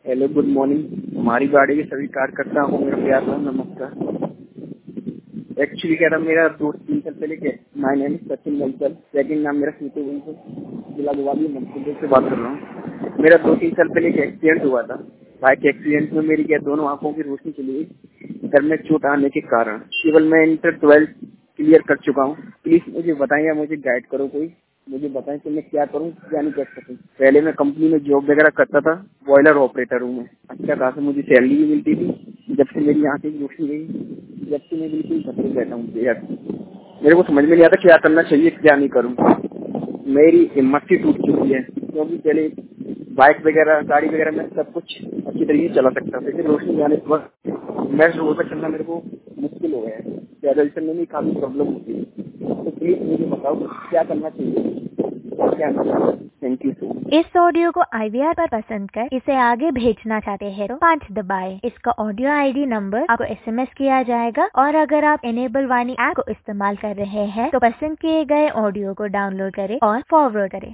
Hello, good morning. हमारी गाड़ी के सभी कार्यकर्ता को मेरा प्यार भरा नमस्कार। एक्चुअली क्या था, मेरा 2-3 साल पहले क्या, my name is Sachin Bansal, second नाम मेरा सीतू बंसल, जिला गुवाहाटी मध्य प्रदेश से बात कर रहा हूँ। मेरा 2-3 साल पहले एक एक्सीडेंट हुआ था। बाइक एक्सीडेंट में मेरी क्या दोनों आंखों की रोशनी चली गई, सर में चोट आने के कारण। केवल मैं इंटर 12 क्लियर कर चुका हूँ। प्लीज मुझे बताइए, मुझे गाइड करो, कोई मुझे बताएं कि मैं क्या करूं, क्या नहीं कर सकूं। पहले मैं कंपनी में जॉब वगैरह करता था, बॉयलर ऑपरेटर हूं मैं। अच्छा खासा मुझे सैलरी भी मिलती थी। जब से मेरी आंखें की रोशनी गई, जब से मैं बिल्कुल घर पे बैठा हूँ यार, मेरे को समझ में नहीं आता क्या करना चाहिए, क्या नहीं करूँ। मेरी हिम्मत ही टूट चुकी है, क्योंकि पहले बाइक वगैरह, गाड़ी वगैरह में सब कुछ अच्छी तरीके से चला सकता था, लेकिन रोशनी जाने के बाद मैं रोड पर चलना मेरे को मुश्किल हो गया है। पैदल चलने में काफी प्रॉब्लम होती है। तो प्लीज मुझे बताओ क्या करना चाहिए और क्या नहीं। Thank you so much. इस ऑडियो को IVR पर पसंद कर इसे आगे भेजना चाहते हैं तो 5 दबाएं। इसका ऑडियो ID नंबर आपको SMS किया जाएगा, और अगर आप इनेबल वाणी ऐप को इस्तेमाल कर रहे हैं तो पसंद किए गए ऑडियो को डाउनलोड करें और फॉरवर्ड करें।